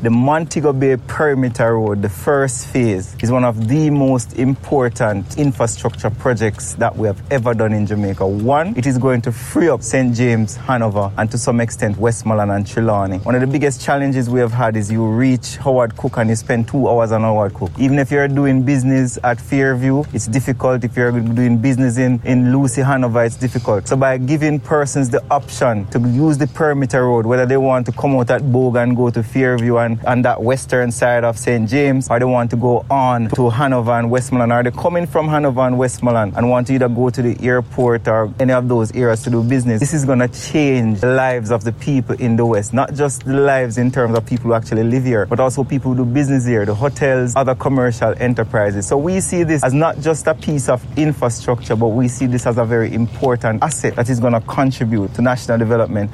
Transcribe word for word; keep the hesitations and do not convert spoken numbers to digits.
The Montego Bay Perimeter Road, the first phase, is one of the most important infrastructure projects that we have ever done in Jamaica. One, it is going to free up Saint James, Hanover, and to some extent Westmoreland and Trelawney. One of the biggest challenges we have had is you reach Howard Cook and you spend two hours on Howard Cook. Even if you're doing business at Fairview, it's difficult. If you're doing business in, in Lucy, Hanover, it's difficult. So by giving persons the option to use the Perimeter Road, whether they want to come out at Bogue and go to Fairview and, and that western side of Saint James, or they want to go on to Hanover and Westmoreland, or they're coming from Hanover and Westmoreland and want to either go to the airport or any of those areas to do business, this is going to change the lives of the people in the West, not just the lives in terms of people who actually live here, but also people who do business here, the hotels, other commercial enterprises. So we see this as not just a piece of infrastructure, but we see this as a very important asset that is going to contribute to national development